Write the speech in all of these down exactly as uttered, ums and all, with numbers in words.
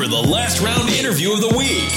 for the last round interview of the week.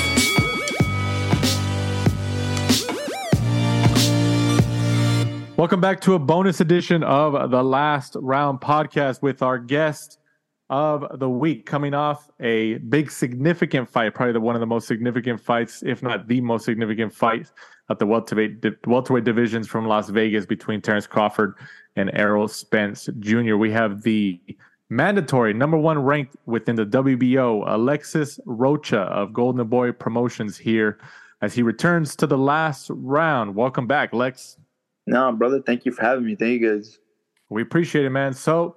Welcome back to a bonus edition of the Last Round podcast with our guest of the week, coming off a big significant fight, probably the, one of the most significant fights, if not the most significant fight at the welterweight, welterweight divisions from Las Vegas between Terrence Crawford and Errol Spence Junior We have the mandatory number one ranked within the W B O, Alexis Rocha of Golden Boy Promotions, here as he returns to the last round. Welcome back, Lex. No, brother, thank you for having me. Thank you, guys. We appreciate it, man. So,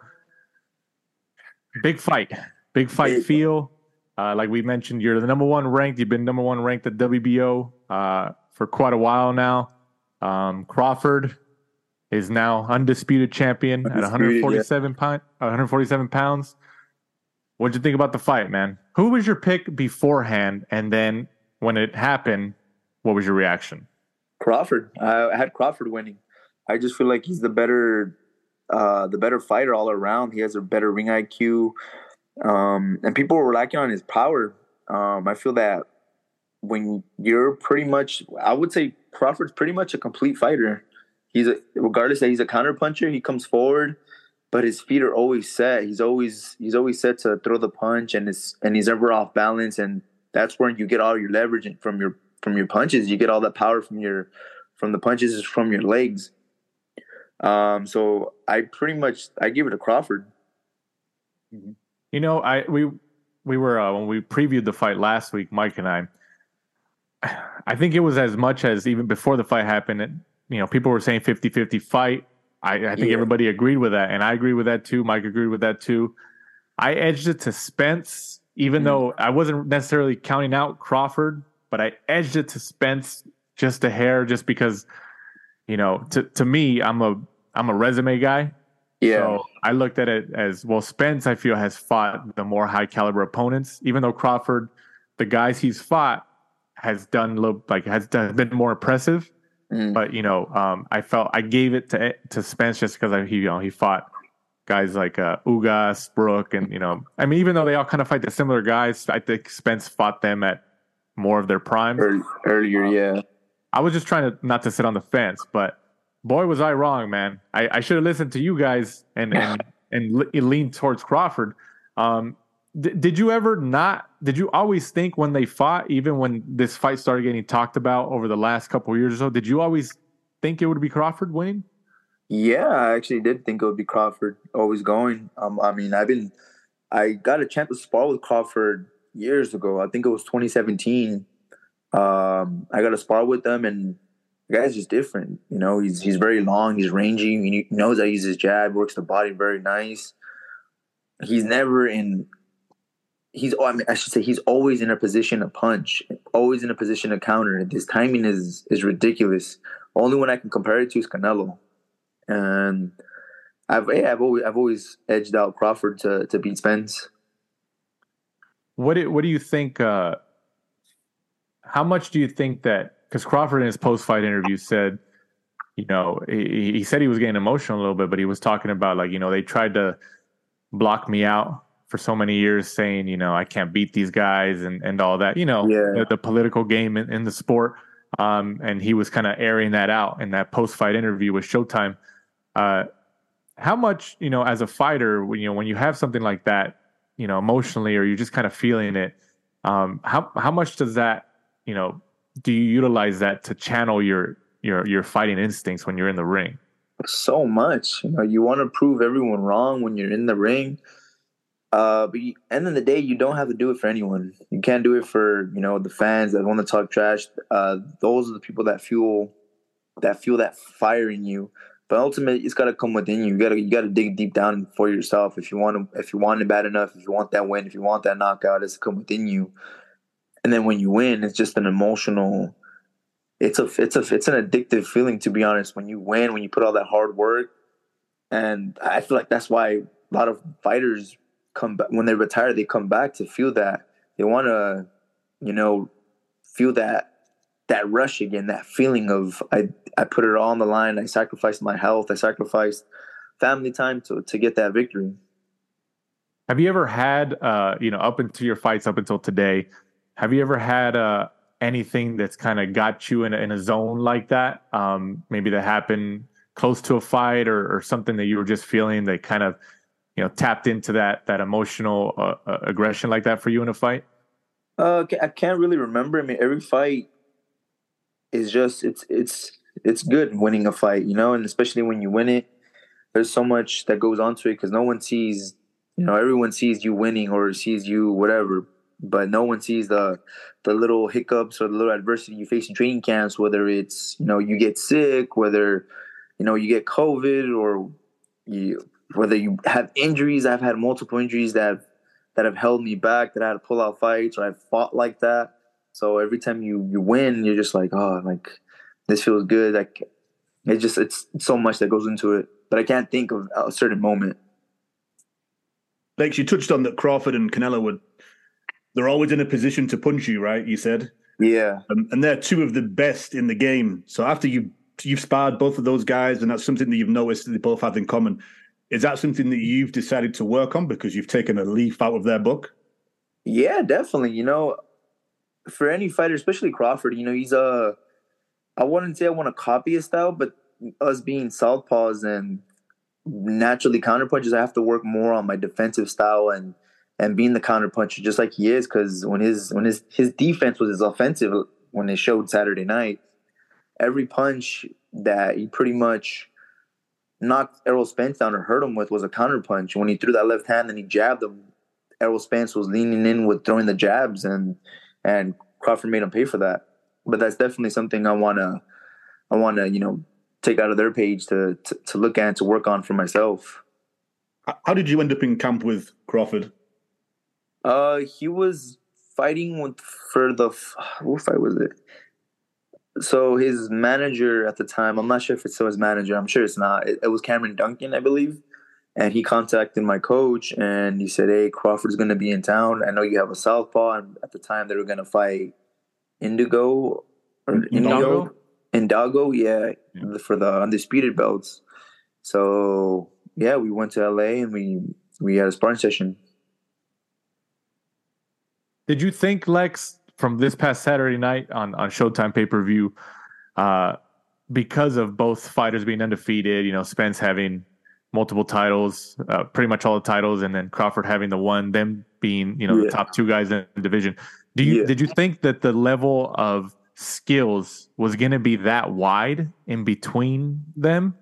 big fight. Big fight Big. feel. Uh, like we mentioned, you're the number one ranked. You've been number one ranked at W B O uh, for quite a while now. Um, Crawford is now undisputed champion Undisputed, at one forty-seven, yeah. pound, one forty-seven pounds. What'd you think about the fight, man? Who was your pick beforehand? And then when it happened, what was your reaction? Crawford. I had Crawford winning. I just feel like he's the better, uh, the better fighter all around. He has a better ring I Q, um, and people were lacking on his power. Um, I feel that when you're pretty much, I would say Crawford's pretty much a complete fighter. He's a, regardless that he's a counter puncher, he comes forward, but his feet are always set. He's always he's always set to throw the punch, and it's and he's never off balance, and that's where you get all your leverage from your from your punches. You get all that power from your from the punches is from your legs. Um, so I pretty much I give it to Crawford. You know, I we we were uh, when we previewed the fight last week, Mike and I. I think it was as much as even before the fight happened. It, you know, people were saying fifty-fifty fight. I, I think Yeah. everybody agreed with that, and I agree with that too. Mike agreed with that too. I edged it to Spence, even Mm. though I wasn't necessarily counting out Crawford, but I edged it to Spence just a hair, just because, you know, to to me, I'm a I'm a resume guy. Yeah. So I looked at it as, well, Spence, I feel, has fought the more high caliber opponents, even though Crawford, the guys he's fought, has done little, like has done, been more impressive. Mm. But, you know, um, I felt I gave it to to Spence just because I, he, you know, he fought guys like uh, Ugas, Brook, and, you know, I mean, even though they all kind of fight the similar guys, I think Spence fought them at more of their prime. Early, earlier, yeah. I was just trying to not to sit on the fence, but boy, was I wrong, man. I, I should have listened to you guys and and and le- leaned towards Crawford. Um, d- did you ever not? Did you always think when they fought, even when this fight started getting talked about over the last couple of years or so, did you always think it would be Crawford winning? Yeah, I actually did think it would be Crawford always going. Um, I mean, I've been, I got a chance to spar with Crawford years ago. I think it was twenty seventeen. Um, I got to spar with them, and the guy's just different. You know, he's he's very long, he's rangy. He knows how to use his jab, works the body very nice. He's never in. He's, I mean, I should say, he's always in a position to punch, always in a position to counter. His timing is is ridiculous. Only one I can compare it to is Canelo. And I've yeah, I've always I've always edged out Crawford to to beat Spence. What do, what do you think? Uh, how much do you think that? Because Crawford in his post fight interview said, you know, he, he said he was getting emotional a little bit, but he was talking about, like, you know, they tried to block me out for so many years, saying, you know, I can't beat these guys and, and all that, you know, Yeah. the, the political game in, in the sport. Um, and he was kind of airing that out in that post fight interview with Showtime. Uh, how much, you know, as a fighter, when, you know, when you have something like that, you know, emotionally, or you're just kind of feeling it, um, how how much does that, you know, do you utilize that to channel your your your fighting instincts when you're in the ring? So much, you know, you want to prove everyone wrong when you're in the ring. Uh, but you, end of the day, you don't have to do it for anyone. You can't do it for, you know, the fans that want to talk trash. Uh, those are the people that fuel that fuel that fire in you. But ultimately, it's got to come within you. You got to you got to dig deep down for yourself. If you want to, if you want it bad enough, if you want that win, if you want that knockout, it's come within you. And then when you win, it's just an emotional. It's a it's a it's an addictive feeling, to be honest. When you win, when you put all that hard work, and I feel like that's why a lot of fighters come back when they retire. They come back to feel that they want to, you know, feel that that rush again, that feeling of I I put it all on the line. I sacrificed my health. I sacrificed family time to to get that victory. Have you ever had, uh, you know, up into your fights up until today, have you ever had uh, anything that's kind of got you in a, in a zone like that? Um, maybe that happened close to a fight, or, or something that you were just feeling that kind of, you know, tapped into that that emotional uh, uh, aggression like that for you in a fight? Uh, I can't really remember. I mean, every fight is just it's it's it's good winning a fight, you know, and especially when you win it, there's so much that goes on to it because no one sees, you know, everyone sees you winning or sees you whatever, but no one sees the the little hiccups or the little adversity you face in training camps, whether it's, you know, you get sick, whether, you know, you get COVID, or you whether you have injuries. I've had multiple injuries that have, that have held me back, that I had to pull out fights, or I've fought like that. So every time you you win, you're just like, oh, like this feels good. Like it just it's so much that goes into it, but I can't think of a certain moment. Like you touched on that Crawford and Canelo would, they're always in a position to punch you, right? You said, yeah, um, and they're two of the best in the game. So after you you've sparred both of those guys, and that's something that you've noticed that they both have in common. Is that something that you've decided to work on because you've taken a leaf out of their book? Yeah, definitely. You know, for any fighter, especially Crawford, you know, he's a. I wouldn't say I want to copy his style, but us being southpaws and naturally counterpunchers, I have to work more on my defensive style and and being the counterpuncher, just like he is. Because when his when his his defense was his offensive, when they showed Saturday night, every punch that he pretty much knocked Errol Spence down or hurt him with was a counterpunch. When he threw that left hand and he jabbed him, Errol Spence was leaning in with throwing the jabs, and and Crawford made him pay for that. But that's definitely something I wanna I wanna you know take out of their page to to, to look at and to work on for myself. How did you end up in camp with Crawford? Uh, he was fighting with for the what fight was it? So his manager at the time, I'm not sure if it's still his manager. I'm sure it's not. It, it was Cameron Duncan, I believe. And he contacted my coach and he said, hey, Crawford's going to be in town. I know you have a southpaw. And at the time, they were going to fight Indigo or Indigo. Indago, yeah, yeah, for the undisputed belts. So, yeah, we went to L A and we, we had a sparring session. Did you think, Lex, from this past Saturday night on, on Showtime pay-per-view, uh, because of both fighters being undefeated, you know, Spence having multiple titles, uh, pretty much all the titles, and then Crawford having the one, them being, you know, yeah. the top two guys in the division. Do you, yeah. did you think that the level of skills was going to be that wide in between them?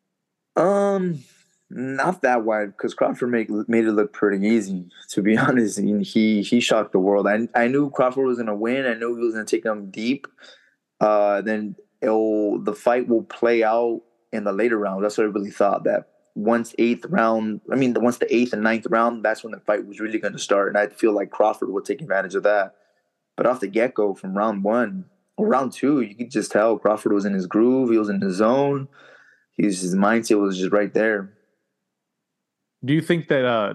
Um, not that wide, because Crawford made made it look pretty easy. To be honest, he he shocked the world. I I knew Crawford was going to win. I knew he was going to take him deep. Uh, then it'll the fight will play out in the later round. That's what I really thought. That once eighth round, I mean, once the eighth and ninth round, that's when the fight was really going to start. And I feel like Crawford would take advantage of that. But off the get go, from round one or round two, you could just tell Crawford was in his groove. He was in his zone. His his mindset was just right there. Do you think that uh,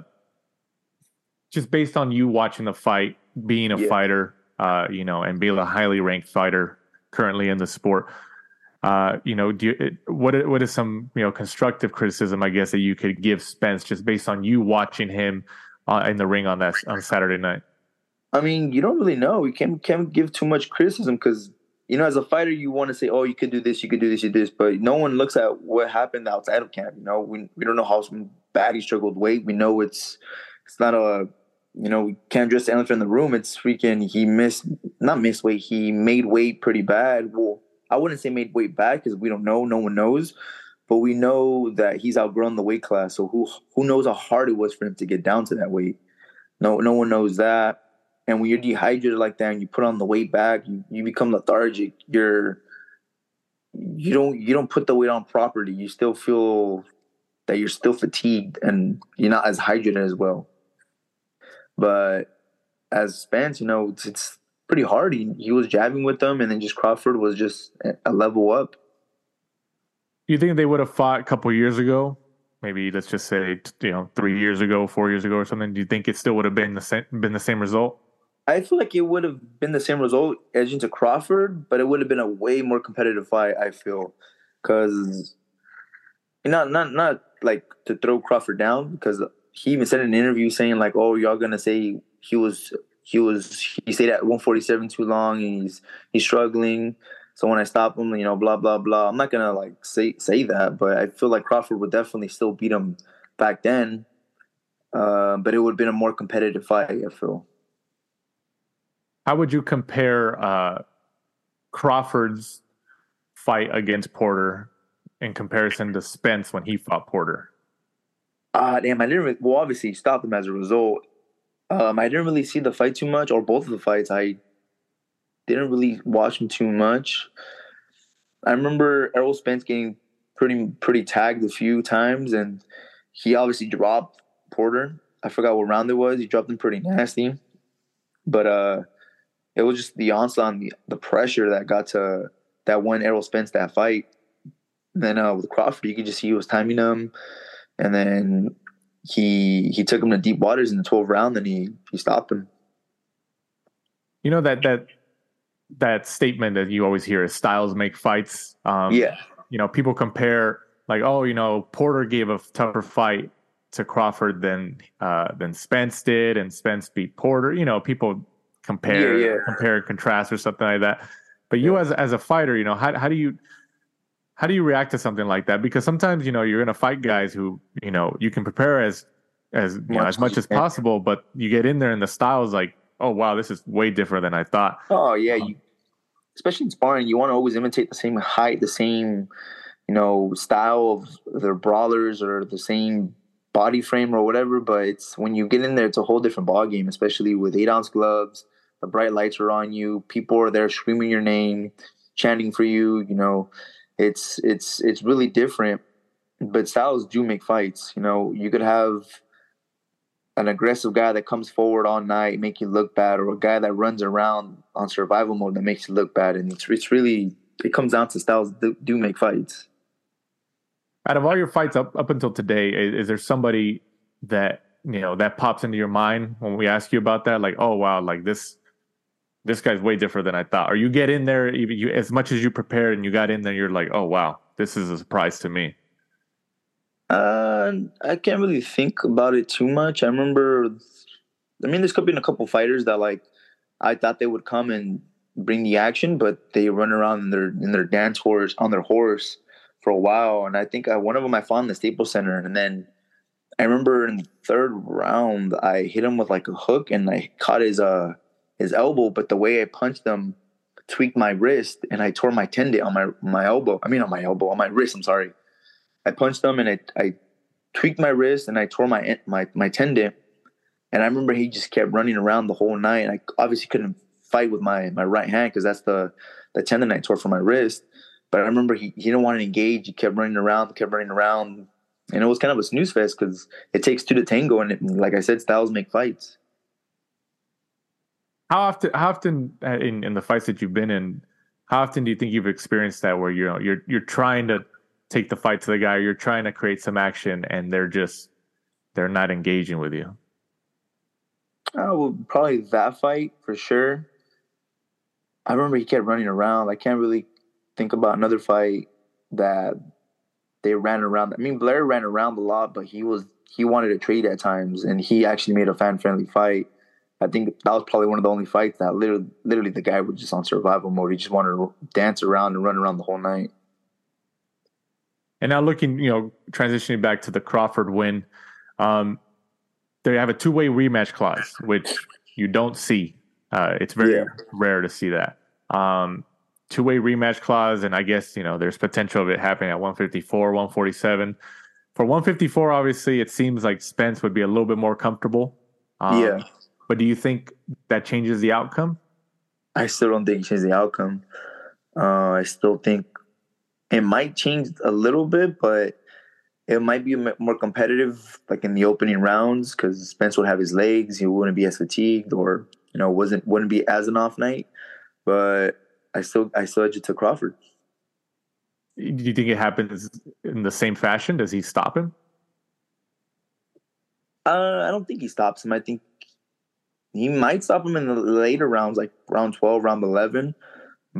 just based on you watching the fight, being a yeah. fighter, uh, you know, and being a highly ranked fighter currently in the sport, uh, you know, do you, what what is some you know constructive criticism, I guess, that you could give Spence just based on you watching him uh, in the ring on that on Saturday night? I mean, you don't really know. You can't can't give too much criticism because, you know, as a fighter, you want to say, oh, you could do this, you could do this, you do this, but no one looks at what happened outside of camp. You know, we we don't know how bad he struggled weight. We know it's it's not a, you know, we can't just the elephant in the room. It's freaking, he missed, not missed weight, he made weight pretty bad. Well, I wouldn't say made weight bad because we don't know, no one knows, but we know that he's outgrown the weight class. So who who knows how hard it was for him to get down to that weight? No, no one knows that. And when you're dehydrated like that and you put on the weight back, you, you become lethargic. You're you don't you don't put the weight on properly. You still feel that you're still fatigued and you're not as hydrated as well. But as Spence, you know, it's, it's pretty hard. He, he was jabbing with them, and then just Crawford was just a level up. Do you think they would have fought a couple years ago? Maybe let's just say, you know, three years ago, four years ago, or something. Do you think it still would have been the same, been the same result? I feel like it would have been the same result edging to Crawford, but it would have been a way more competitive fight. I feel, because not not not like to throw Crawford down, because he even said in an interview saying like, "Oh, y'all gonna say he was he was he stayed at one forty-seven too long and he's he's struggling. So when I stop him, you know, blah blah blah." I'm not gonna like say say that, but I feel like Crawford would definitely still beat him back then. Uh, but it would have been a more competitive fight, I feel. How would you compare uh, Crawford's fight against Porter in comparison to Spence when he fought Porter? Ah, uh, damn, I didn't. Really, well, obviously, he stopped him as a result. Um, I didn't really see the fight too much, or both of the fights. I didn't really watch them too much. I remember Errol Spence getting pretty pretty tagged a few times, and he obviously dropped Porter. I forgot what round it was. He dropped him pretty nasty, but uh, it was just the onslaught, and the the pressure that got to that won Errol Spence that fight. And then uh, with Crawford, you could just see he was timing him, and then he he took him to deep waters in the twelfth round, and he he stopped him. You know that that that statement that you always hear is styles make fights. Um, yeah. You know, people compare like, oh, you know, Porter gave a tougher fight to Crawford than uh, than Spence did, and Spence beat Porter. You know, people compare yeah, yeah. compare and contrast or something like that. But you, yeah. as as a fighter, you know, how how do you how do you react to something like that? Because sometimes, you know, you're gonna fight guys who, you know, you can prepare as as you much know as much as possible, but you get in there and the style is like, oh wow, this is way different than I thought. Oh yeah, you, especially in sparring, you want to always imitate the same height, the same, you know, style of their brawlers or the same body frame or whatever. But it's when you get in there, it's a whole different ball game, especially with eight ounce gloves. The bright lights are on you. People are there screaming your name, chanting for you. You know, it's it's it's really different. But styles do make fights. You know, you could have an aggressive guy that comes forward all night, make you look bad, or a guy that runs around on survival mode that makes you look bad. And it's it's really it comes down to styles that do make fights. Out of all your fights up up until today, is, is there somebody that you know that pops into your mind when we ask you about that? Like, oh wow, like this this guy's way different than I thought. Or you get in there, even you as much as you prepared and you got in there, you're like, oh wow, this is a surprise to me. Uh, I can't really think about it too much. I remember, I mean, there's could been a couple fighters that like I thought they would come and bring the action, but they run around in their in their dance horse on their horse for a while. And I think I, one of them I fought in the Staples Center, and then I remember in the third round I hit him with like a hook and I caught his uh his elbow, but the way I punched him tweaked my wrist and I tore my tendon on my my elbow. I mean on my elbow on my wrist. I'm sorry. I punched him and I, I tweaked my wrist and I tore my my my tendon. And I remember he just kept running around the whole night. I obviously couldn't fight with my, my right hand because that's the, the tendon I tore from my wrist. But I remember he, he didn't want to engage. He kept running around, kept running around. And it was kind of a snooze fest because it takes two to tango. And it, like I said, styles make fights. How often, how often in, in the fights that you've been in, how often do you think you've experienced that where you know, you're you're trying to take the fight to the guy, you're trying to create some action, and they're just they're not engaging with you? Oh, well, probably that fight for sure. I remember he kept running around. I can't really think about another fight that they ran around. I mean, Blair ran around a lot, but he was he wanted to trade at times, and he actually made a fan friendly fight. I think that was probably one of the only fights that literally, literally the guy was just on survival mode. He just wanted to dance around and run around the whole night. And now looking, you know, transitioning back to the Crawford win, um, they have a two-way rematch clause, which you don't see. Uh, it's very yeah. rare to see that. Um, two-way rematch clause, and I guess, you know, there's potential of it happening at one fifty-four, one forty-seven. For one fifty-four, obviously, it seems like Spence would be a little bit more comfortable. Um, yeah. But do you think that changes the outcome? I still don't think it changes the outcome. Uh, I still think it might change a little bit, but it might be more competitive, like in the opening rounds, because Spence would have his legs, he wouldn't be as fatigued, or you know, wasn't wouldn't be as an off night. But I still, I still edge it to Crawford. Do you think it happens in the same fashion? Does he stop him? Uh, I don't think he stops him. I think he might stop him in the later rounds, like round twelve, round eleven,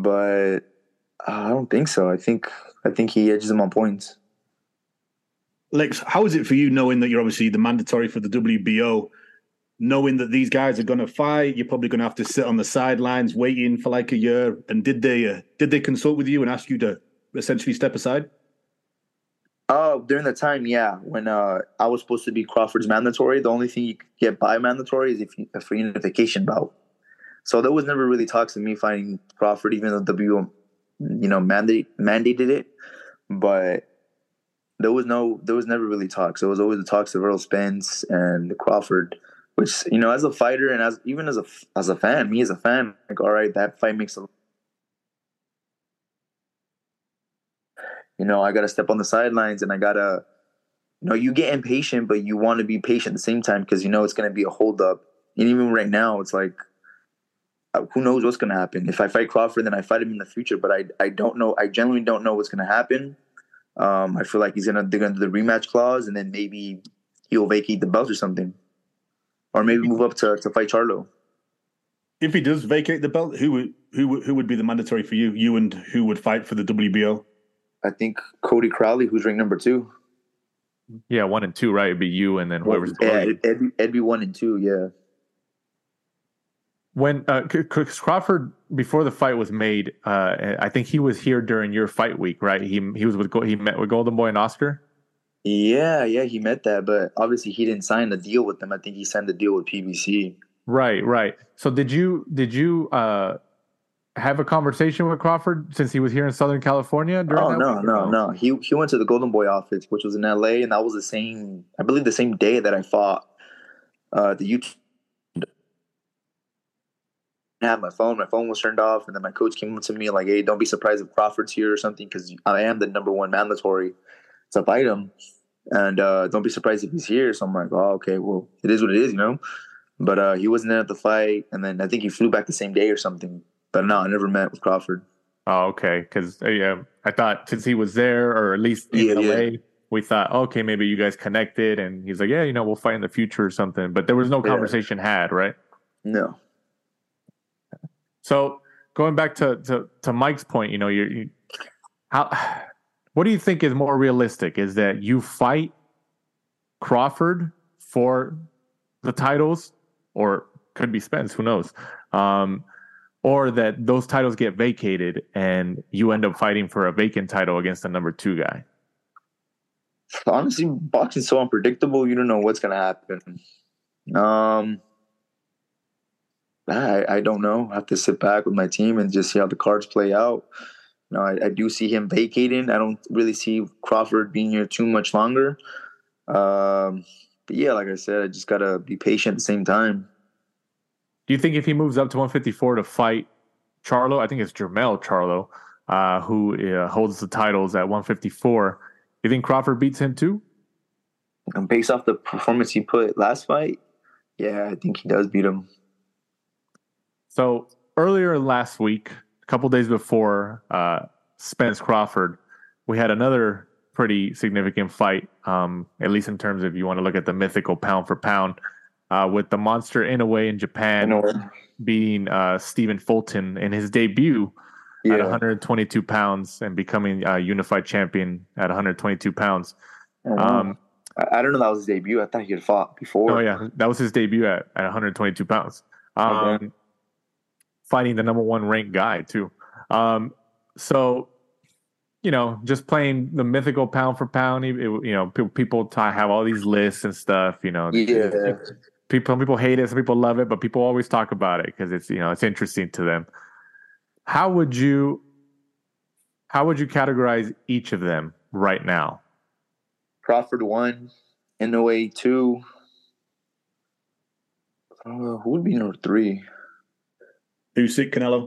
but. Uh, I don't think so. I think I think he edges him on points. Lex, how is it for you knowing that you're obviously the mandatory for the W B O, knowing that these guys are going to fight? You're probably going to have to sit on the sidelines waiting for like a year. And did they uh, did they consult with you and ask you to essentially step aside? Oh, during the time, yeah, when uh, I was supposed to be Crawford's mandatory, the only thing you could get by mandatory is if you, for unification bout. So there was never really talks of me fighting Crawford, even though W B O, you know, mandate mandated it. But there was no, there was never really talks. There was always the talks of Earl Spence and Crawford, which, you know, as a fighter and as even as a as a fan, me as a fan, like, all right, that fight makes a, you know, I got to step on the sidelines and I got to, you know, you get impatient, but you want to be patient at the same time because you know it's going to be a holdup. And even right now, it's like, who knows what's going to happen. If I fight Crawford, then I fight him in the future, but I I don't know. I genuinely don't know what's going to happen. Um, I feel like he's gonna they're gonna do the rematch clause, and then maybe he'll vacate the belt or something, or maybe move up to, to fight Charlo. If he does vacate the belt, who would who who would be the mandatory for you? You and who would fight for the W B O? I think Cody Crowley, who's ranked number two. Yeah, one and two, right? It'd be you and then whoever's yeah, below you. it'd, be, it'd be one and two, yeah. When uh, Crawford, before the fight was made, uh, I think he was here during your fight week, right? He he was with he met with Golden Boy and Oscar. Yeah, yeah, he met that, but obviously he didn't sign the deal with them. I think he signed the deal with P B C. Right, right. So did you did you uh, have a conversation with Crawford since he was here in Southern California? During oh that no, week, no, no. He he went to the Golden Boy office, which was in L A, and that was the same, I believe, the same day that I fought uh, the YouTube. I had my phone. My phone was turned off, and then my coach came up to me like, "Hey, don't be surprised if Crawford's here or something, because I am the number one mandatory to fight him, and uh, don't be surprised if he's here." So I'm like, "Oh, okay. Well, it is what it is, you know." But uh, he wasn't there at the fight, and then I think he flew back the same day or something. But no, I never met with Crawford. Oh, okay. Because uh, yeah, I thought since he was there, or at least in Yeah, L A, yeah. we thought, okay, maybe you guys connected, and he's like, "Yeah, you know, we'll fight in the future or something." But there was no Yeah. conversation had, right? No. So going back to, to, to Mike's point, you know, you're, you how what do you think is more realistic? Is that you fight Crawford for the titles, or could be Spence, who knows, um, or that those titles get vacated and you end up fighting for a vacant title against the number two guy? Honestly, boxing's so unpredictable. You don't know what's gonna happen. Um. I, I don't know. I have to sit back with my team and just see how the cards play out. You know, I, I do see him vacating. I don't really see Crawford being here too much longer. Um, but yeah, like I said, I just gotta be patient at the same time. Do you think if he moves up to one fifty-four to fight Charlo, I think it's Jermell Charlo, uh, who uh, holds the titles at one fifty-four, you think Crawford beats him too? And based off the performance he put last fight, yeah, I think he does beat him. So earlier last week, a couple days before uh, Spence Crawford, we had another pretty significant fight, um, at least in terms of you want to look at the mythical pound for pound, uh, with the monster Inoue in Japan beating uh, Stephen Fulton in his debut yeah. at one twenty-two pounds and becoming a unified champion at one twenty-two pounds. Oh, um, I, I don't know that was his debut. I thought he had fought before. Oh, yeah. That was his debut at, at one twenty-two pounds. Um, okay. Fighting the number one ranked guy too. Um, so, you know, just playing the mythical pound for pound, it, you know, people, people t- have all these lists and stuff, you know, yeah. people, some people hate it. Some people love it, but people always talk about it because it's, you know, it's interesting to them. How would you, how would you categorize each of them right now? Crawford one, Inoue two. Uh, who would be number three? Who's sick, Canelo?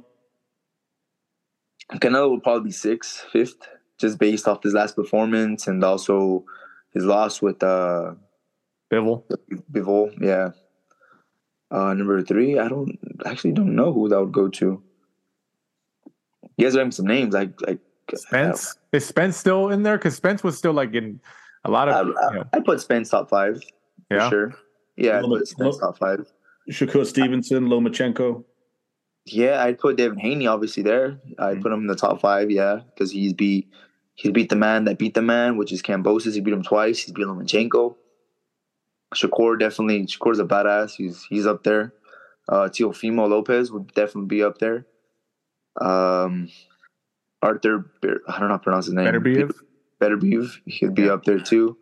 Canelo would probably be sixth, fifth, just based off his last performance and also his loss with uh, Bivol. Bivol, yeah. Uh, number three, I don't actually don't know who that would go to. You guys are having some names. I like Spence. I Is Spence still in there? Because Spence was still like in a lot of. I, I, you know. I put Spence top five. Yeah, for sure. Yeah, I put Spence top five. Shakur Stevenson, Lomachenko. Yeah, I'd put Devin Haney obviously there. I'd mm-hmm. put him in the top five, yeah, because he's beat He's beat the man that beat the man, which is Kambosos. He beat him twice. He's beat Lomachenko. Shakur definitely. Shakur's a badass. He's he's up there. Uh, Teofimo Lopez would definitely be up there. Um, Arthur, I don't know how to pronounce his name. Beterbiev. Beterbiev. He'd be Yeah. up there too.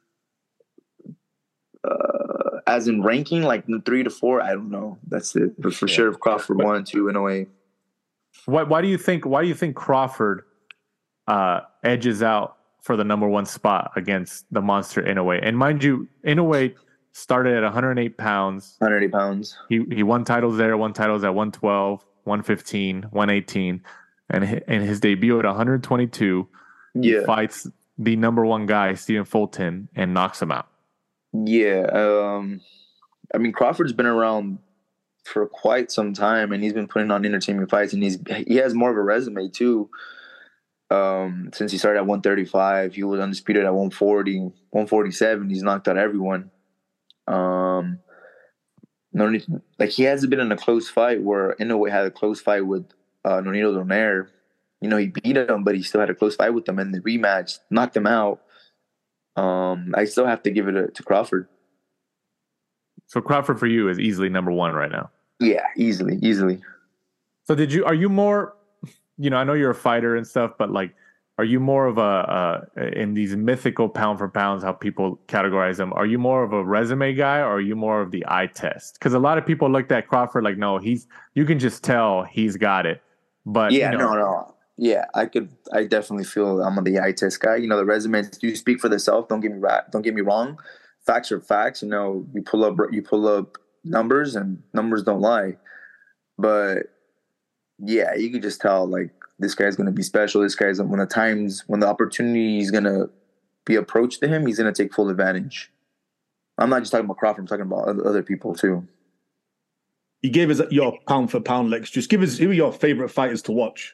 Uh, as in ranking, like three to four, I don't know. That's it. But for Yeah. sure, Crawford But- one, two in a way. Why, why do you think? Why do you think Crawford uh, edges out for the number one spot against the monster Inoue? And mind you, Inoue started at one hundred eight pounds. one hundred eighty pounds. He he won titles there. Won titles at one twelve, one fifteen, one eighteen, and hi- and his debut at one hundred twenty-two. He Yeah. fights the number one guy, Stephen Fulton, and knocks him out. Yeah. Um, I mean, Crawford's been around for quite some time, and he's been putting on entertainment fights, and he's he has more of a resume too. Um, since he started at one thirty-five, he was undisputed at one forty, one forty-seven. He's knocked out everyone. Um, no need, like he hasn't been in a close fight where Inoue had a close fight with uh, Nonito Donaire. You know, he beat him, but he still had a close fight with him, and the rematch knocked him out. Um, I still have to give it a, to Crawford. So Crawford for you is easily number one right now. Yeah, easily, easily. So did you? Are you more? You know, I know you're a fighter and stuff, but like, are you more of a uh, in these mythical pound for pounds? How people categorize them? Are you more of a resume guy, or are you more of the eye test? Because a lot of people looked at Crawford like, no, he's you can just tell he's got it. But Yeah, you know, no, no. Yeah, I could. I definitely feel I'm the eye test guy. You know, the resumes do speak for themselves. Don't get me right. Don't get me wrong. Facts are facts. You know, you pull up, you pull up numbers, and numbers don't lie. But yeah, you could just tell like this guy's going to be special. This guy's when the times when the opportunity is going to be approached to him, he's going to take full advantage. I'm not just talking about Crawford. I'm talking about other, other people too. You gave us your pound for pound, Lex. Just give us who are your favorite fighters to watch.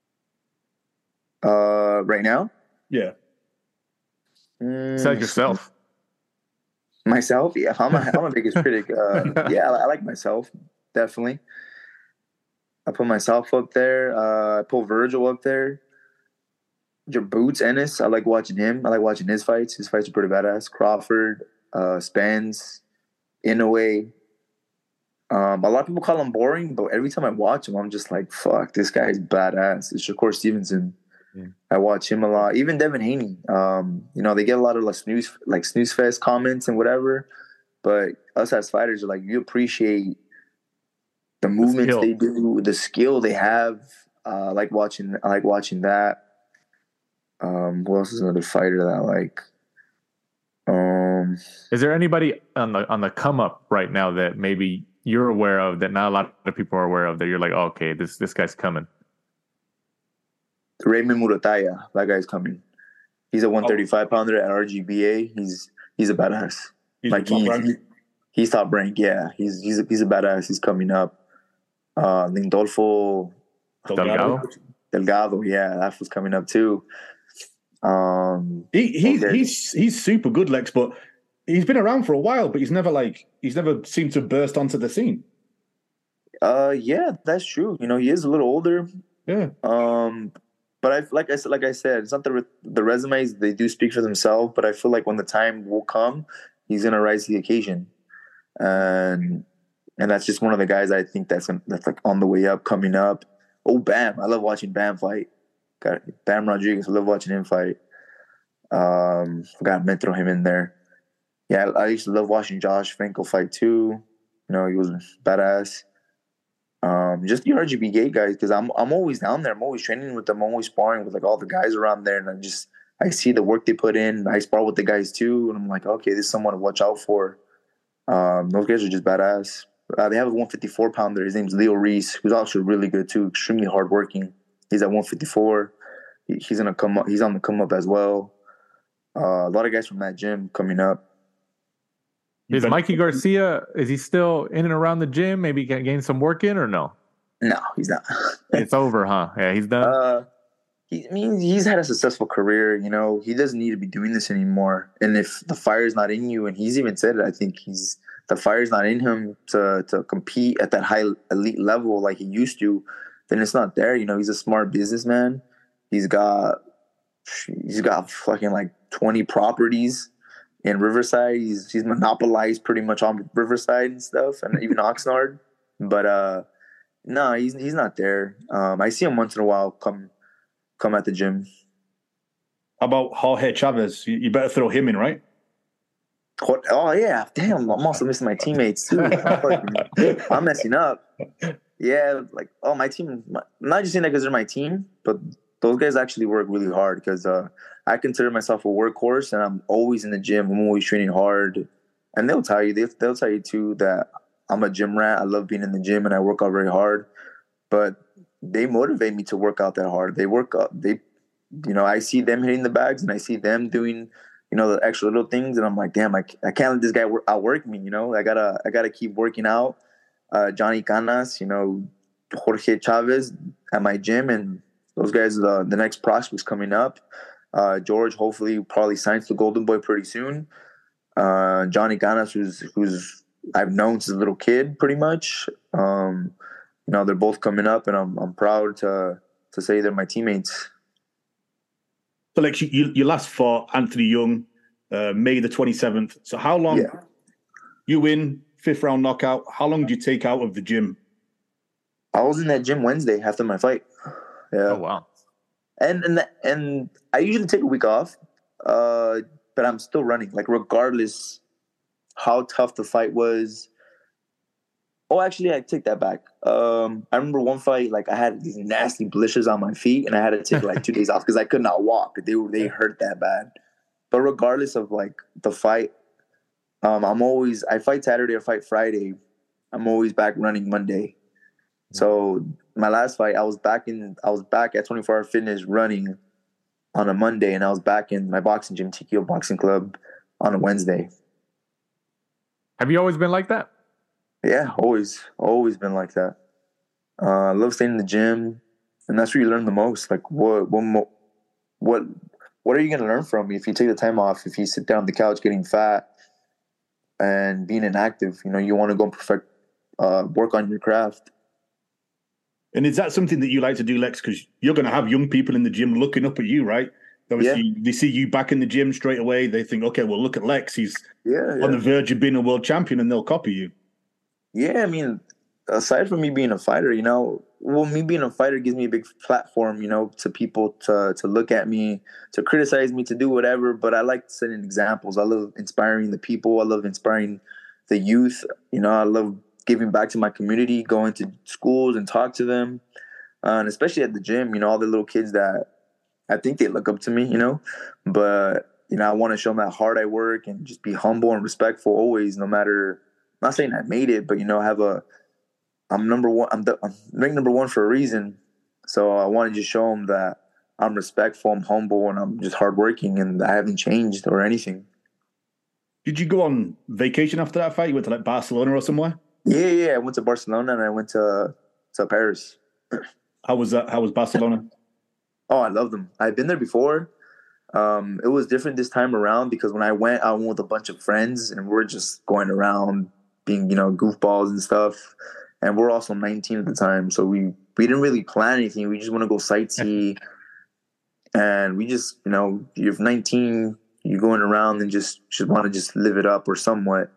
Uh, right now, Yeah. mm, Besides yourself. Myself, yeah, I'm a, I'm a biggest critic. Uh, yeah, I, I like myself, definitely. I put myself up there. Uh, I put Virgil up there. Your Boots Ennis, I like watching him. I like watching his fights. His fights are pretty badass. Crawford, uh, Spence, Inoue. Um, a lot of people call him boring, but every time I watch him, I'm just like, fuck, this guy is badass. It's Shakur Stevenson. Yeah. I watch him a lot. Even Devin Haney. Um, you know, they get a lot of like snooze, like snooze fest comments and whatever. But us as fighters are like, you appreciate the movements skill. they do, the skill they have. Uh, I like watching. I like watching that. Um, who else is another fighter that I like? Um, Is there anybody on the on the come up right now that maybe you're aware of that not a lot of people are aware of that you're like, oh, okay, this this guy's coming? Raymond Murataya, that guy's coming. He's a one thirty-five pounder at R G B A. He's he's a badass. He's like top he's, rank. he, he's top rank. Yeah, he's he's a, he's a badass. He's coming up. Uh, Lindolfo Delgado? Delgado, yeah, that was coming up too. Um, He, he's okay. he's he's super good, Lex, but he's been around for a while, but he's never like he's never seemed to burst onto the scene. uh, yeah, that's true. You know, he is a little older. Yeah. Um, but I like I said, like I said, it's not the the resumes. They do speak for themselves. But I feel like when the time will come, he's gonna rise to the occasion, and and that's just one of the guys I think that's that's like on the way up, coming up. Oh, Bam! I love watching Bam fight. Got Bam Rodriguez. I love watching him fight. Um, forgot to throw him in there. Yeah, I used to love watching Josh Franco fight too. You know, he was badass. Um, just the R G B gate guys, because I'm I'm always down there. I'm always training with them. I'm always sparring with like all the guys around there, and I just I see the work they put in. I spar with the guys too, and I'm like, okay, this is someone to watch out for. Um, those guys are just badass. Uh, they have a one fifty-four pounder. His name's Leo Reese, who's also really good too. Extremely hardworking. He's at one fifty-four. He, he's gonna come up. He's on the come up as well. Uh, a lot of guys from that gym coming up. Is Mikey Garcia, is he still in and around the gym? Maybe get- gain some work in or no? No, he's not. It's over, huh? Yeah, he's done. Uh, he, I mean, he's had a successful career. You know, he doesn't need to be doing this anymore. And if the fire's not in you, and he's even said it, I think he's the fire's not in him to to compete at that high elite level like he used to. Then it's not there. You know, he's a smart businessman. He's got he's got fucking like twenty properties in Riverside. He's he's monopolized pretty much on Riverside and stuff, and even Oxnard. But uh, no, he's he's not there. Um, I see him once in a while come come at the gym. How about Jorge Chavez? You, you better throw him in, right? Oh yeah, damn! I'm also missing my teammates too. I'm messing up. Yeah, like oh, my team. My, I'm not just saying that because they're my team, but those guys actually work really hard because uh, I consider myself a workhorse, and I'm always in the gym. I'm always training hard, and they'll tell you they, they'll tell you too that I'm a gym rat. I love being in the gym, and I work out very hard. But they motivate me to work out that hard. They work out. They, you know, I see them hitting the bags, and I see them doing, you know, the extra little things, and I'm like, damn, I, I can't let this guy work, outwork me. You know, I gotta I gotta keep working out. Uh, Johnny Canas, you know, Jorge Chavez at my gym, and those guys, uh, the next prospects coming up. Uh, George, hopefully, probably signs to Golden Boy pretty soon. Uh, Johnny Canas, who's who's I've known since a little kid, pretty much. Um, you know, they're both coming up, and I'm I'm proud to to say they're my teammates. So, like, you, you last fought Anthony Young, uh, May the twenty-seventh. So, how long? Yeah. You win, fifth round knockout. How long do you take out of the gym? I was in that gym Wednesday after my fight. Yeah. Oh wow. And and the, and I usually take a week off, uh, but I'm still running. Like regardless how tough the fight was. Oh, actually, I take that back. Um, I remember one fight, like I had these nasty blisters on my feet, and I had to take like two days off because I could not walk. They were they hurt that bad. But regardless of like the fight, um, I'm always I fight Saturday or fight Friday. I'm always back running Monday. So my last fight, I was back in I was back at twenty-four hour Fitness running on a Monday, and I was back in my boxing gym, T K O Boxing Club, on a Wednesday. Have you always been like that? Yeah, always, always been like that. Uh, I love staying in the gym, and that's where you learn the most. Like, what, what, mo- what, what are you going to learn from me if you take the time off? If you sit down on the couch getting fat and being inactive, you know, you want to go and perfect, uh, work on your craft. And is that something that you like to do, Lex? Because you're going to have young people in the gym looking up at you, right? Obviously, yeah. They see you back in the gym straight away. They think, okay, well, look at Lex. He's yeah, yeah. on the verge of being a world champion, and they'll copy you. Yeah, I mean, aside from me being a fighter, you know, well, me being a fighter gives me a big platform, you know, to people to to look at me, to criticize me, to do whatever. But I like setting examples. I love inspiring the people. I love inspiring the youth. You know, I love giving back to my community, going to schools and talk to them. Uh, and especially at the gym, you know, all the little kids that I think they look up to me, you know. But, you know, I want to show them how hard I work and just be humble and respectful always, no matter – I'm not saying I made it, but, you know, have a – I'm number one. I'm, the, I'm ranked number one for a reason. So I want to just show them that I'm respectful, I'm humble, and I'm just hardworking, and I haven't changed or anything. Did you go on vacation after that fight? You went to, like, Barcelona or somewhere? Yeah, yeah. I went to Barcelona, and I went to to Paris. How was that? How was Barcelona? Oh, I loved them. I've been there before. Um, it was different this time around because when I went, I went with a bunch of friends, and we're just going around being, you know, goofballs and stuff. And we're also nineteen at the time, so we we didn't really plan anything. We just want to go sightsee, and we just, you know, you're nineteen, you're going around and just just want to just live it up or somewhat.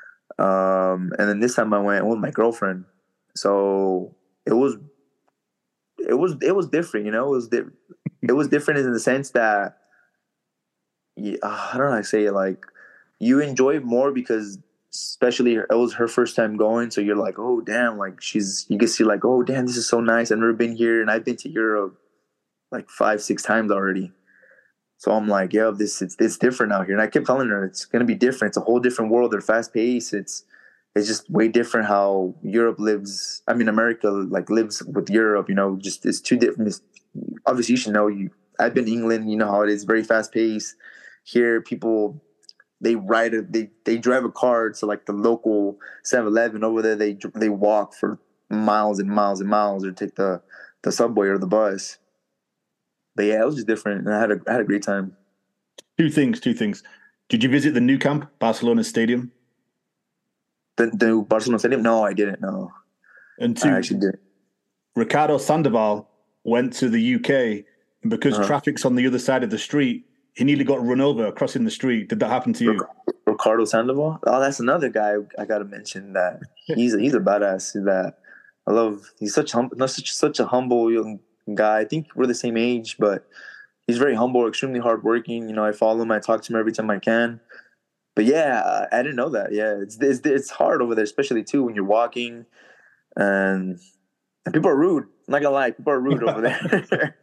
Um, and then this time I went with my girlfriend, so it was it was it was different, you know. It was di- it was different in the sense that yeah, I don't know how to say it. Like, you enjoy it more because, especially, it was her first time going, so you're like, oh damn, like she's you can see like, oh damn, this is so nice. I've never been here, and I've been to Europe like five six times already. So I'm like, yeah, this it's it's different out here. And I kept telling her it's gonna be different. It's a whole different world. They're fast paced. It's it's just way different how Europe lives. I mean, America like lives with Europe. You know, just it's two different. It's, obviously, you should know. You I've been to England. You know how it is. Very fast paced. Here, people they ride a, they they drive a car to like the local seven eleven. Over there, they they walk for miles and miles and miles, or take the the subway or the bus. But yeah, it was just different, and I had a I had a great time. Two things, two things. Did you visit the Nou Camp, Barcelona Stadium? The, the Barcelona Stadium? No, I didn't. No, and two, I actually didn't. Ricardo Sandoval went to the U K and because Uh-huh. traffic's on the other side of the street, he nearly got run over crossing the street. Did that happen to you? Ric- Ricardo Sandoval. Oh, that's another guy I gotta mention. That he's he's a badass. That I love. He's such hum, not such such a humble young guy. I think we're the same age, but he's very humble, extremely hardworking. You know, I follow him. I talk to him every time I can. But yeah, I, I didn't know that. Yeah, it's, it's it's hard over there, especially too when you're walking, and and people are rude. I'm not gonna lie, people are rude over there.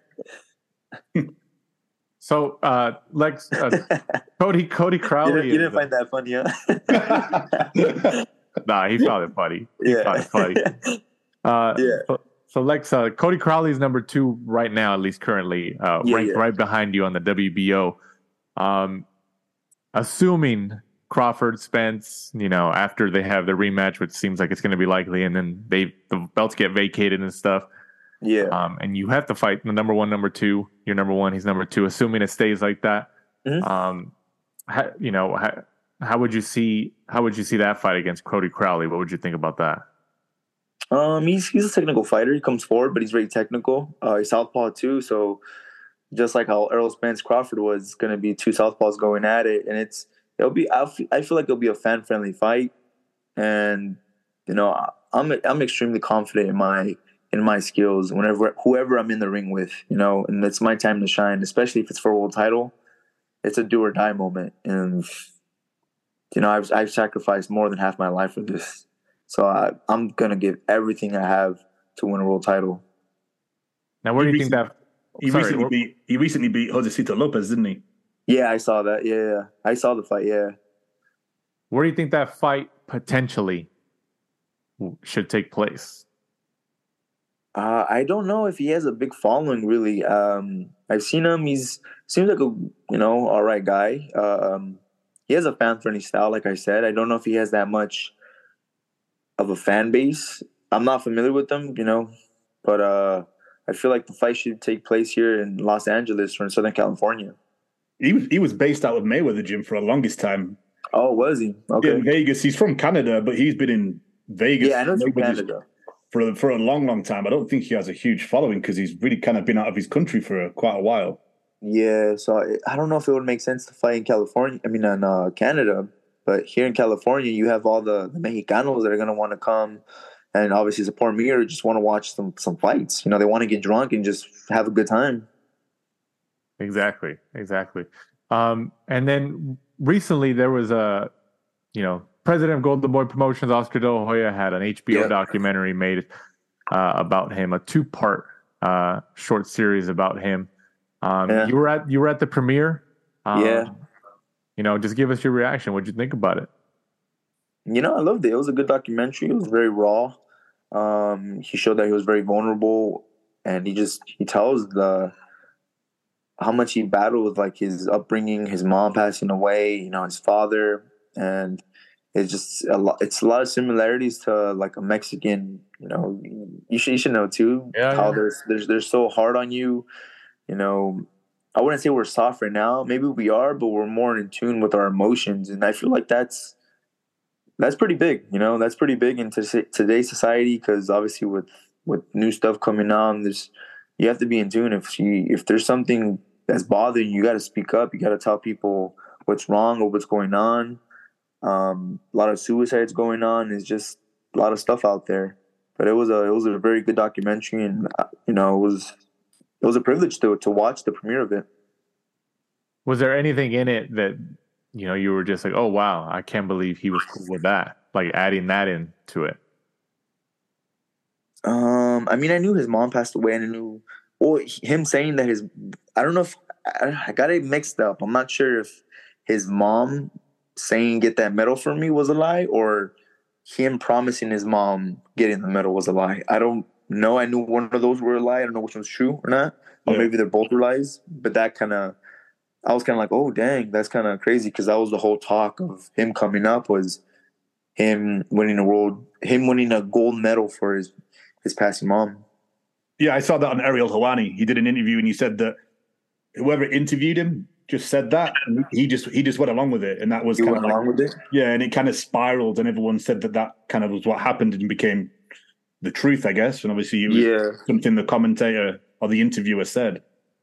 So, uh, Lex, uh, Cody, Cody you Crowley. didn't, you is, didn't find that funny, huh? Nah, he found it funny. He Yeah. found it funny. Uh, Yeah. So, so Lex, uh, Cody Crowley is number two right now, at least currently, uh, Yeah, ranked yeah. right behind you on the W B O. Um, assuming Crawford, Spence, you know, after they have the rematch, which seems like it's going to be likely, and then they the belts get vacated and stuff. Yeah. Um, and you have to fight the number one, number two. You're number one, he's number two. Assuming it stays like that, Mhm. um, how, you know, how, how would you see how would you see that fight against Cody Crowley? What would you think about that? Um, he's he's a technical fighter. He comes forward, but he's very technical. Uh, he's southpaw too, so just like how Errol Spence Crawford was going to be two southpaws going at it, and it's it'll be. I feel, I feel like it'll be a fan friendly fight, and you know I'm I'm extremely confident in my in my skills whenever whoever I'm in the ring with, you know, and it's my time to shine, especially if it's for a world title. It's a do or die moment, and you know I've I've sacrificed more than half my life for this. So I, I'm gonna give everything I have to win a world title. Now, where do He you think that? He Sorry, recently wh- beat he recently beat Josecito Lopez, didn't he? Yeah, I saw that. Yeah, yeah. I saw the fight. Yeah. Where do you think that fight potentially should take place? Uh, I don't know if he has a big following. Really, um, I've seen him. He's seems like a you know all right guy. Uh, um, he has a fan friendly style, like I said. I don't know if he has that much of a fan base. I'm not familiar with them, you know, but uh, I feel like the fight should take place here in Los Angeles or in Southern California. He was he was based out of Mayweather Gym for the longest time. Oh, was he? Yeah, Okay. in Vegas. He's from Canada, but he's been in Vegas. Yeah, I know he's from Mayweather's- Canada. for for a long, long time. I don't think he has a huge following because he's really kind of been out of his country for a, quite a while. Yeah, so I, I don't know if it would make sense to fight in California. I mean, in uh, Canada, but here in California, you have all the, the Mexicanos that are gonna want to come, and obviously support me or just want to watch some some fights. You know, they want to get drunk and just have a good time. Exactly, exactly. Um, and then recently there was a, you know, president of Golden Boy Promotions, Oscar De La Hoya, had an H B O Yeah. documentary made uh, about him, a two-part uh, short series about him. Um, Yeah. You were at you were at the premiere. Um, Yeah. You know, just give us your reaction. What'd you think about it? You know, I loved it. It was a good documentary. It was very raw. Um, he showed that he was very vulnerable, and he just he tells the how much he battled with like his upbringing, his mom passing away, you know, his father, and it's just a lot. It's a lot of similarities to like a Mexican. You know, you should you should know too Yeah, how yeah. there's there's they're so hard on you. You know, I wouldn't say we're soft right now. Maybe we are, but we're more in tune with our emotions, and I feel like that's that's pretty big. You know, that's pretty big in t- today's society because obviously with with new stuff coming on, there's you have to be in tune. If you if there's something that's bothering you, you got to speak up. You got to tell people what's wrong or what's going on. Um, a lot of suicides going on. It's just a lot of stuff out there. But it was a it was a very good documentary, and uh, you know it was it was a privilege to to watch the premiere of it. Was there anything in it that, you know, you were just like, oh, wow, I can't believe he was cool with that, like adding that into it? Um, I mean, I knew his mom passed away, and I knew, well, him saying that his, I don't know if I, I got it mixed up. I'm not sure if his mom saying get that medal for me was a lie, or him promising his mom getting the medal was a lie. I don't know. I knew one of those were a lie. I don't know which one's true or not, or Yeah. maybe they're both lies. But that kind of, I was kind of like, oh dang, that's kind of crazy because that was the whole talk of him coming up was him winning a world, him winning a gold medal for his his passing mom. Yeah, I saw that on Ariel Hawani. He did an interview and he said that whoever interviewed him just said that, and he just he just went along with it, and that was You kind went of like, along with it? yeah, and it kind of spiraled, and everyone said that that kind of was what happened and became the truth, I guess. And obviously, it was Yeah. something the commentator or the interviewer said.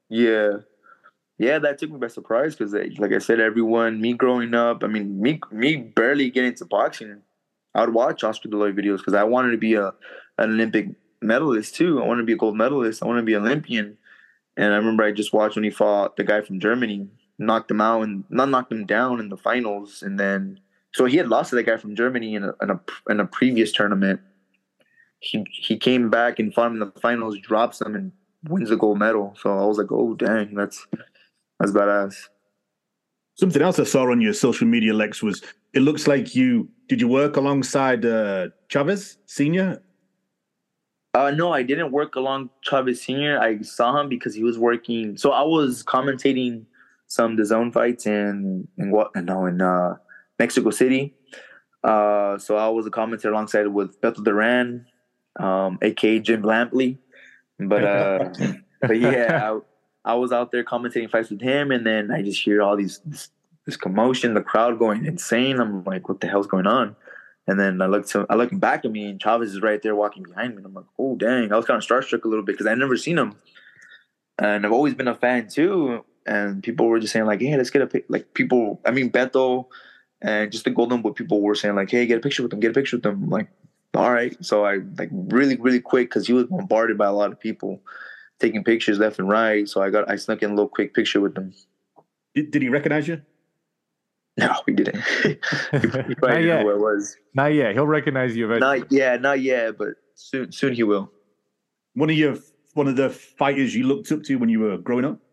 Yeah. Yeah, that took me by surprise because, like I said, everyone, me growing up, I mean, me me barely getting into boxing, I would watch Oscar De La Hoya videos because I wanted to be a an Olympic medalist too. I wanted to be a gold medalist. I want to be Olympian. And I remember I just watched when he fought the guy from Germany, knocked him out and not knocked him down in the finals, and then so he had lost to that guy from Germany in a in a, in a previous tournament. He he came back and fought him in the finals, drops him, and wins the gold medal. So I was like, oh dang, that's that's badass. Something else I saw on your social media, Lex, was it looks like you did you work alongside uh, Chavez Senior? Uh, no, I didn't work along Chavez Senior I saw him because he was working. So I was commentating some of the zone fights in in what no in uh, Mexico City. Uh, so I was a commentator alongside with Beto Duran, um, aka Jim Lampley. But uh, but yeah, I, I was out there commentating fights with him, and then I just hear all these this, this commotion, the crowd going insane. I'm like, what the hell's going on? And then I looked to I looked back at me, and Chavez is right there walking behind me. And I'm like, oh dang! I was kind of starstruck a little bit because I never seen him, and I've always been a fan too. And people were just saying like, hey, let's get a pic. Like people, I mean Beto, and just the Golden Boy people were saying like, hey, get a picture with him, get a picture with him. I'm like, all right. So I like really really quick because he was bombarded by a lot of people taking pictures left and right. So I got I snuck in a little quick picture with him. Did, did he recognize you? No, we didn't. he probably didn't know who it was. Not yet. He'll recognize you eventually. Not yeah, not yet, but soon soon he will. One of your one of the fighters you looked up to when you were growing up?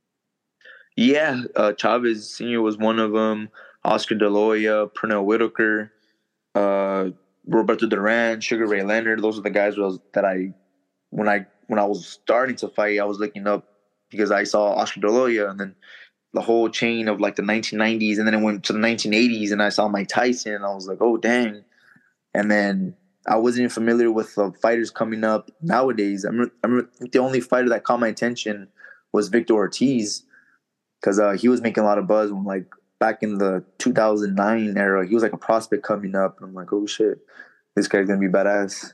Yeah, uh, Chavez Senior was one of them. Oscar De La Hoya, Pernell Whitaker, uh, Roberto Duran, Sugar Ray Leonard. Those are the guys that I when I when I was starting to fight, I was looking up because I saw Oscar De La Hoya, and then the whole chain of like the nineteen nineties, and then it went to the nineteen eighties, and I saw Mike Tyson, and I was like, oh dang. And then I wasn't familiar with the fighters coming up nowadays. I remember, I remember the only fighter that caught my attention was Victor Ortiz, because uh, he was making a lot of buzz when, like, back in the two thousand nine era. He was like a prospect coming up, and I'm like, oh shit, this guy's gonna be badass.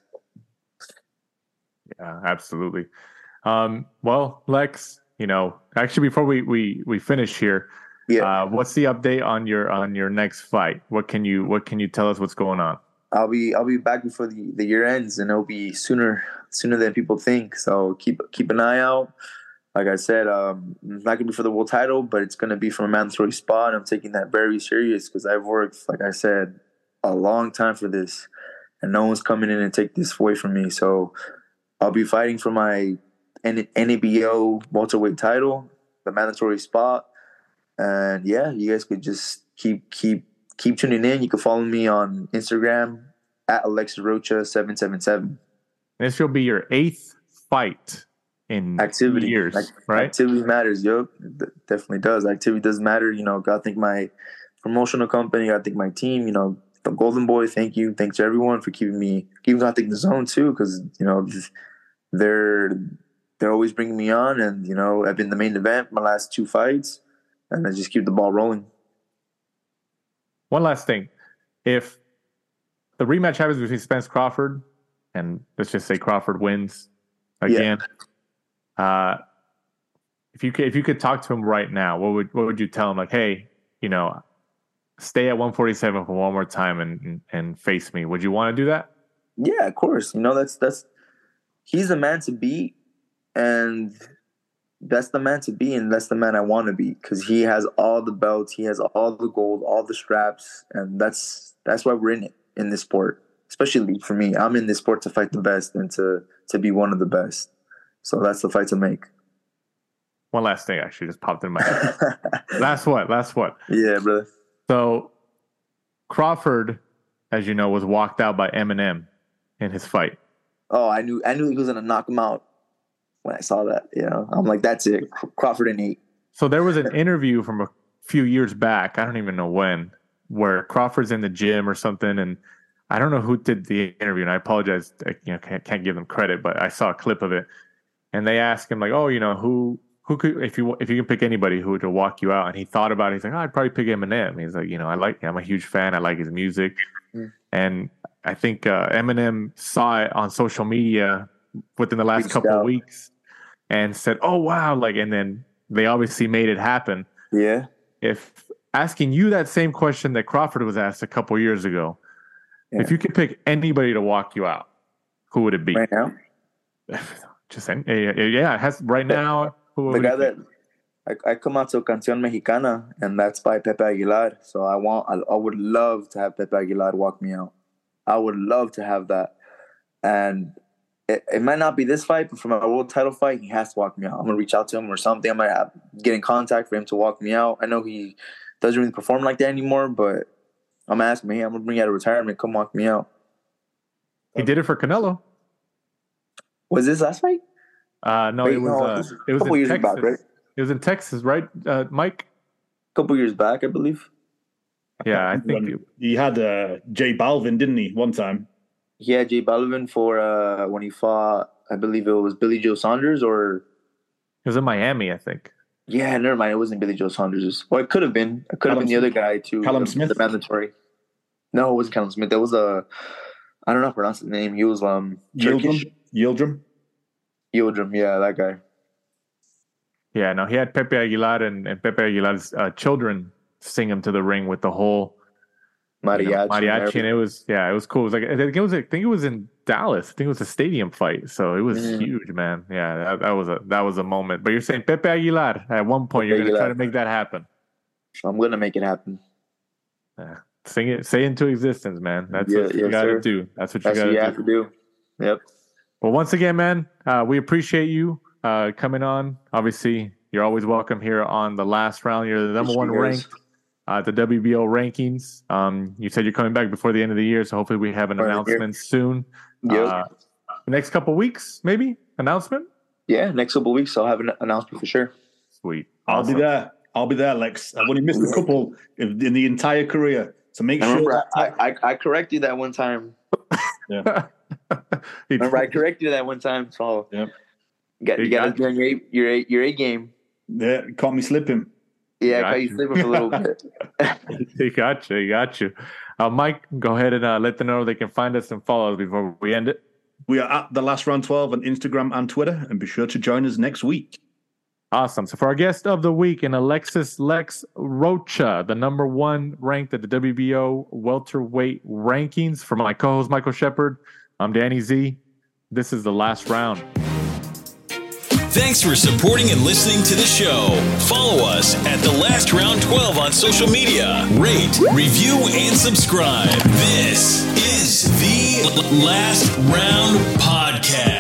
Yeah, absolutely. Um, well, Lex, you know, actually, before we we we finish here, yeah, uh, what's the update on your on your next fight? What can you what can you tell us? What's going on? I'll be I'll be back before the, the year ends, and it'll be sooner sooner than people think. So keep keep an eye out. Like I said, um, it's not gonna be for the world title, but it's gonna be from a mandatory spot. I'm taking that very serious because I've worked, like I said, a long time for this, and no one's coming in and take this away from me. So I'll be fighting for my N A B O welterweight title, the mandatory spot, and yeah, you guys could just keep keep keep tuning in. You can follow me on Instagram at Alexis Rocha seven seven seven. This will be your eighth fight in activity years, like, right? Activity matters, yo. It definitely does. Activity does matter. You know, gotta thank my promotional company. Gotta thank my team. You know, the Golden Boy. Thank you. Thanks to everyone for keeping me. Even gotta thank the Zone too, because you know they're they're always bringing me on, and you know I've been the main event my last two fights, and I just keep the ball rolling. One last thing, if the rematch happens between Spence Crawford, and let's just say Crawford wins again. Yeah. Uh, if you could, if you could talk to him right now, what would what would you tell him? Like, hey, you know, stay at one forty-seven for one more time and, and and face me. Would you want to do that? Yeah, of course. You know, that's that's he's the man to beat, and that's the man to be, and that's the man I want to be because he has all the belts, he has all the gold, all the straps, and that's that's why we're in it in this sport. Especially for me, I'm in this sport to fight the best and to to be one of the best. So that's the fight to make. One last thing actually just popped in my head. last one, last one. Yeah, brother. So Crawford, as you know, was walked out by Eminem in his fight. Oh, I knew I knew he was gonna knock him out when I saw that. You know, I'm like, that's it. Crawford and eight. So there was an interview from a few years back, I don't even know when, where Crawford's in the gym or something, and I don't know who did the interview, and I apologize, I, you know, can't, can't give them credit, but I saw a clip of it. And they asked him, like, oh, you know, who who could, if you if you can pick anybody who would walk you out? And he thought about it. He's like, oh, I'd probably pick Eminem. He's like, you know, I like, I'm a huge fan. I like his music. Mm. And I think uh, Eminem saw it on social media within the last Reached couple out. of weeks and said, "Oh wow!" Like, and then they obviously made it happen. Yeah. If asking you that same question that Crawford was asked a couple years ago, yeah. if you could pick anybody to walk you out, who would it be? Right now? Just yeah, it has right now. Who the guy that I, I come out to Canción Mexicana, and that's by Pepe Aguilar. So I want, I, I would love to have Pepe Aguilar walk me out. I would love to have that, and it, it might not be this fight, but for my world title fight, he has to walk me out. I'm gonna reach out to him or something. I might have, get in contact for him to walk me out. I know he doesn't really perform like that anymore, but I'm asking him. I'm gonna bring you out of retirement. Come walk me out. He did it for Canelo. Was this last fight? Uh, no, Wait, it was. No, uh, it was in years Texas. Back, right? It was in Texas, right, uh, Mike? A couple years back, I believe. Yeah, I think it, he had uh, J Balvin, didn't he? One time. He had J Balvin for uh, when he fought. I believe it was Billy Joe Saunders, or it was in Miami, I think. Yeah, never mind. It wasn't Billy Joe Saunders. Well, it could have been. It could have been the other guy too. Callum the, Smith. The mandatory. No, it wasn't Callum Smith. There was a. I don't know how to pronounce his name. He was um Turkish. Yildirim. Yildirim, yeah, that guy. Yeah, no, he had Pepe Aguilar and, and Pepe Aguilar's uh, children sing him to the ring with the whole mariachi. You know, mariachi, and it was yeah, it was cool. It was like I think it was I think it was in Dallas. I think it was a stadium fight, so it was mm. huge, man. Yeah, that, that was a that was a moment. But you're saying Pepe Aguilar at one point, Pepe you're going to try to make that happen. I'm going to make it happen. Yeah. Sing it, say it into existence, man. That's yeah, what you yes, got to sir. do. That's what you That's got what you do. have to do. Yep. Well, once again, man, uh, we appreciate you uh, coming on. Obviously, you're always welcome here on The Last Round. You're the number one ranked uh, the W B O rankings. Um, you said you're coming back before the end of the year, so hopefully we have an right announcement here. soon. Yep. Uh, next couple weeks, maybe announcement. Yeah, next couple weeks I'll have an announcement for sure. Sweet. I'll awesome. be there. I'll be there, Lex. I've only missed a couple in the entire career, so make I sure. Remember, I, I I corrected that one time. Yeah. Remember, I corrected that one time. So yep. you got you got to do your your A, your A game. Yeah, caught me slipping. Yeah, caught you slipping for a little bit. He got you. He got you. Uh, Mike, go ahead and uh, let them know they can find us and follow us before we end it. We are at The Last Round twelve on Instagram and Twitter, and be sure to join us next week. Awesome. So for our guest of the week, in Alexis Lex Rocha, the number one ranked at the W B O welterweight rankings. For my co-host Michael Shepard, I'm Danny Z. This is The Last Round. Thanks for supporting and listening to the show. Follow us at The Last Round twelve on social media. Rate, review, and subscribe. This is The Last Round Podcast.